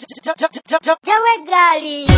Jawe gali.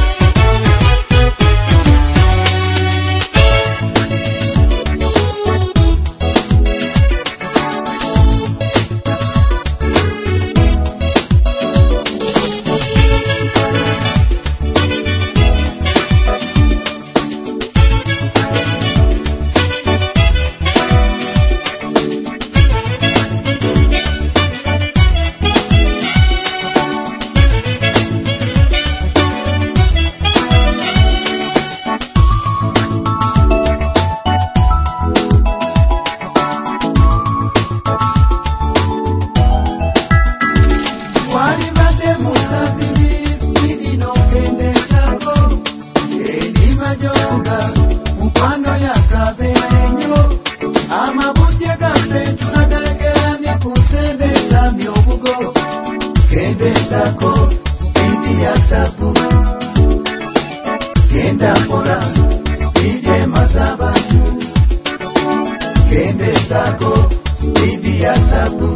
Zako speed ya tabu Genda pora speed ya mazabatu Gende zako speed ya tabu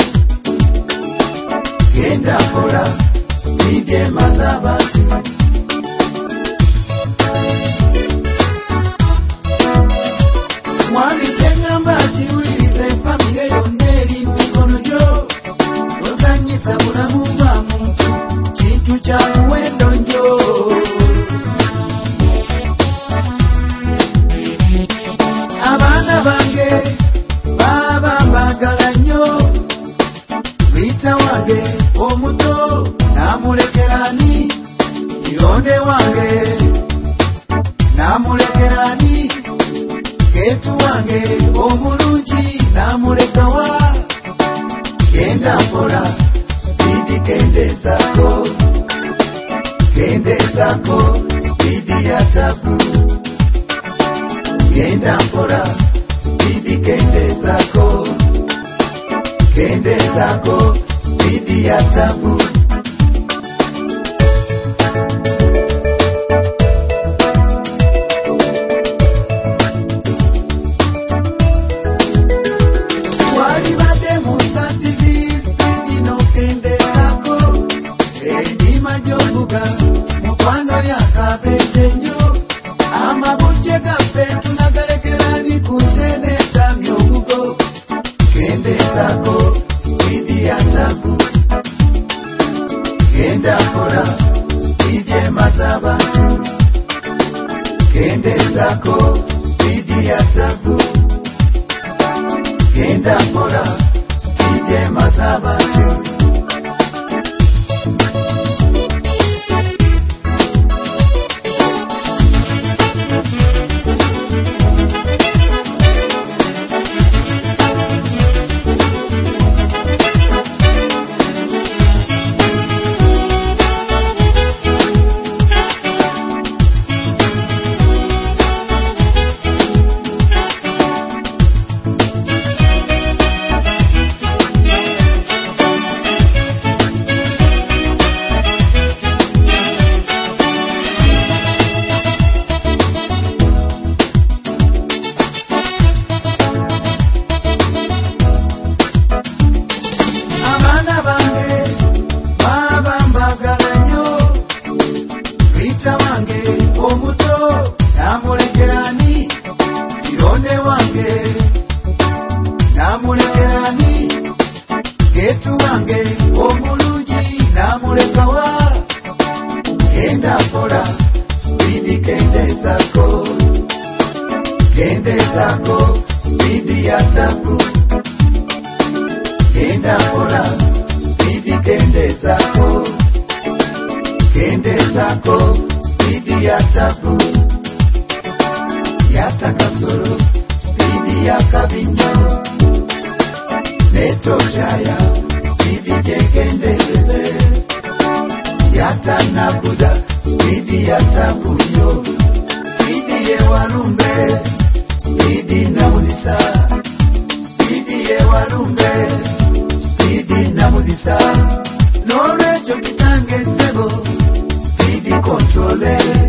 Genda pora speed ya mazabatu Mwami tenga mbaji ulilize familia yoneri mikono jo Ozanyisa mulamu mwa muntu Chintu cha muwendo njo Abana bange Baba mbagala nyo Rita wange omuto Namulekerani Ironde wange Namulekerani Getu wange omulungi Namulekawa Genda mpola speed gende zako speed ya tabu Genda mpola speed gende zako speed ya tabu Mukwano ya kabetenyo Amabuje gafe tunagalekerani kunseneta myobugo Gende zako speed ya tabu Genda mpola speed ya mazabatu Gende zako speed ya tabu Genda mpola speed ya mazabatu Omuto namulekerani Ironde wange namulekerani Getu wange omulungi namulekawa Genda mpola speed gende zako speed ya tabu Genda mpola speed gende zako speed ya tabu Yata kasoro speed ya kabinyo Neto jaya speed jegendeleze Yata nabuda speed ya tabu yo Speed ye walumbe speed namuzisa Speed ye walumbe speed namuzisa Nolwecho kitange sebo Speed controle